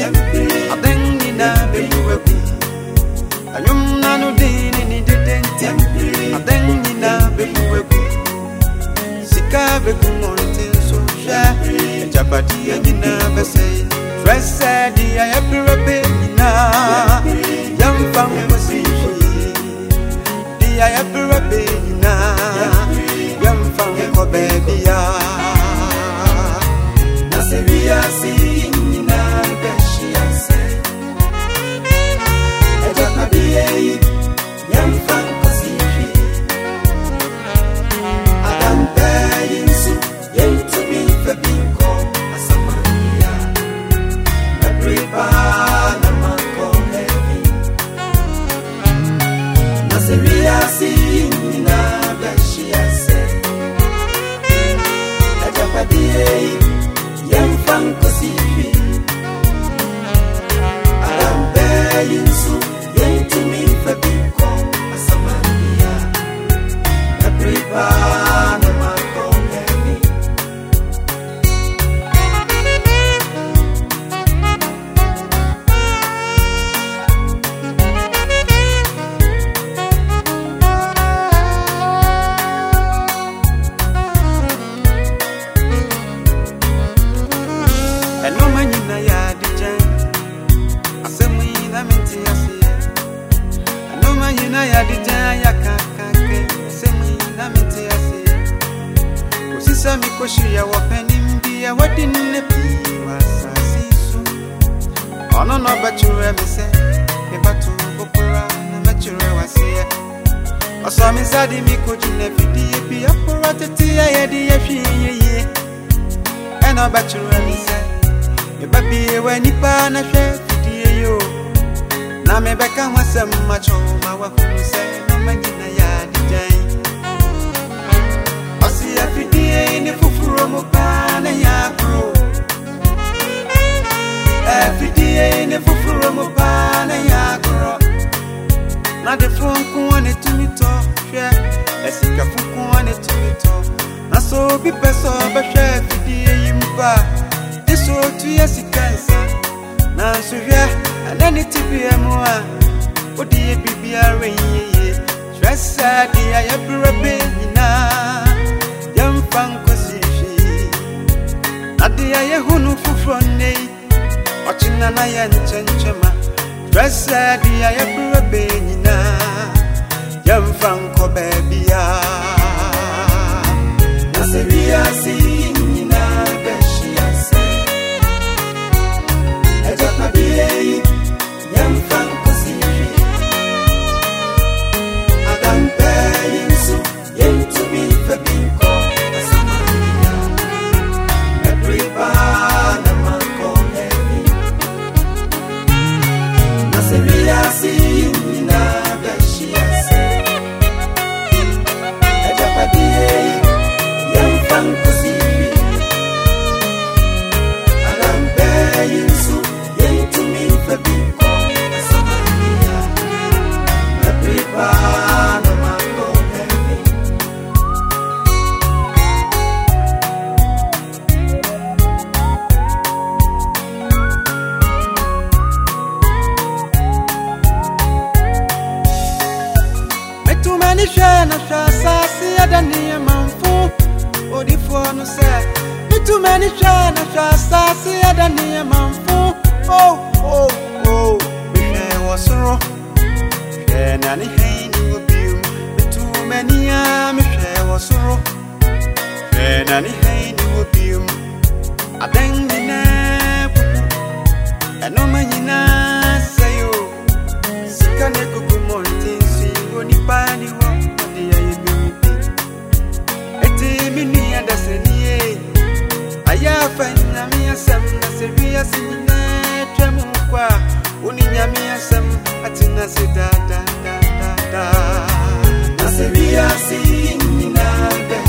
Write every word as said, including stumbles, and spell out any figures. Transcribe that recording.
Adengi na bebuweku Ayum nanu dini ni didenti Adengi na bebuweku Sika beku montin so sha Ejabadi yina bese Fresa di ayapira benina Yamfam kwasishi Di ayapira benina Yamfam kwa bebia Nasiriya si nina beshi ase Ejabadi Yamfam kwasishi Adambe yinsu Yentumi febinko Asamania Napripa Namako heavy Nasiriya si nina beshi ase Ejabadi Yamfam kwasishi Adambe yinsu Yentumi febinko Asamania Napripa Namako heavy Hello manina ya dijan Asemi na minti asiye Hello manina ya dijan ya kakake Asemi na minti asiye Kusisa mikoshi ya wapeni mbia Wadine piwa sasisu Ono no bachure mise Kebatu bukura na machure wasiye Oso mizadi mikojine fidiye Pia pura tetia yedi ya fiye Eno bachure mise Baby, when you pan a chef, you now me back and was some much of my work. Say, no man in a yard. I see every day in the full pan and yakro. Every day in the full pan and yakro. Now the phone wanted to me talk, yeah. As if a fool wanted to me talk. I saw be best of a chef, the imba. So to yes it cancer now so yeah and then it be a more what the baby are ye stress sad I have na yam fan kwasishi adi aye hunu fufron nei watching na ya nchenchema stress sad I have na yam fan ko baby ya na seriya si na beshi Yamfam kwasishi Adambe yinsu Yentumi febinko Asamania Napripa Namako heavy Nasiriya si nina beshi ase Ejabadi Yamfam kwasishi Adambe yinsu to me for being called Asamania Napripa Namako heavy Me too many share na shasa si adani ya manfu Odifo no se Me too many share na shasa si adani ya manfu Oh, oh, oh, we was wrong. And any hand you will be too many. I'm a was wrong. And any hand you will be I think the nap. And no man in a say you. Sick and cook mountain, see only party one. The I be. A team in the other. I have found me a some serious. Kwa uninyami asem atina se da da da da da Nasiriya si nina be